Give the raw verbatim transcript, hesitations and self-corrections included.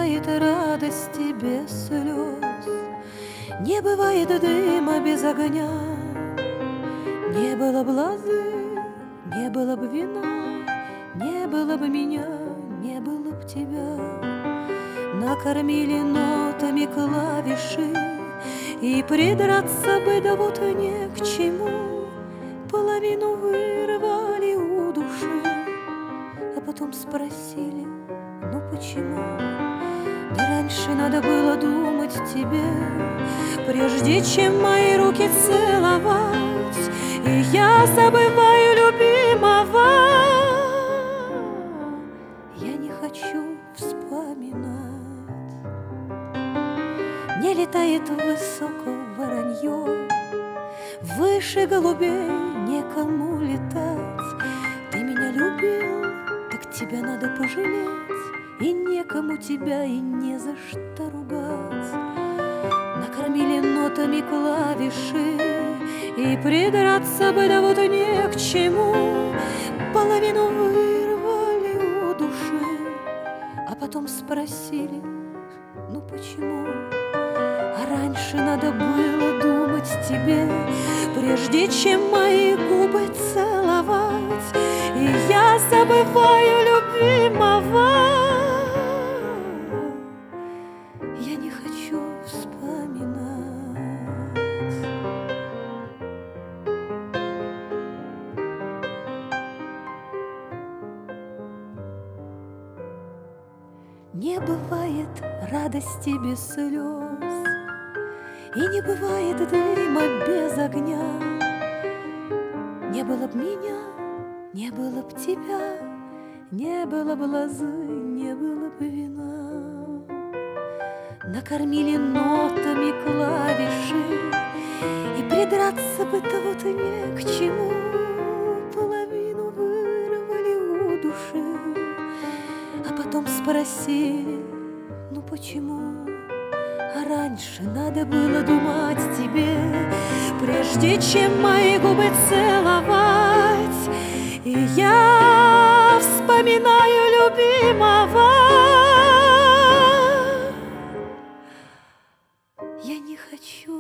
бывает радости без слез, не бывает дыма без огня. Не было б лозы, не было бы вина, не было бы меня, не было б тебя. Накормили нотами клавиши, и придраться бы, да вот не к чему. Половину вырвали у души, а потом спросили, ну почему? Да раньше надо было думать тебе, прежде чем мои руки целовать. И я забываю любимого, я не хочу вспоминать. Не летает высоко воронье, выше голубей некому летать. Ты меня любил, так тебя надо пожалеть, и некому тебя и не за что ругать. Накормили нотами клавиши, и придраться бы, да вот не к чему. Половину вырвали у души, а потом спросили, ну почему? А раньше надо было думать тебе, прежде чем мои губы целовать. И я забываю любимого, я не хочу вспоминать. Не бывает радости без слез, и не бывает дыма без огня. Не было б меня, не было б тебя, не было б лозы, не было б вина. Накормили нотами клавиши, и придраться бы, то вот не к чему. Половину вырвали у души, а потом спросили, ну почему? А раньше надо было думать тебе, прежде чем мои губы целовать. И я вспоминаю любимого, я не хочу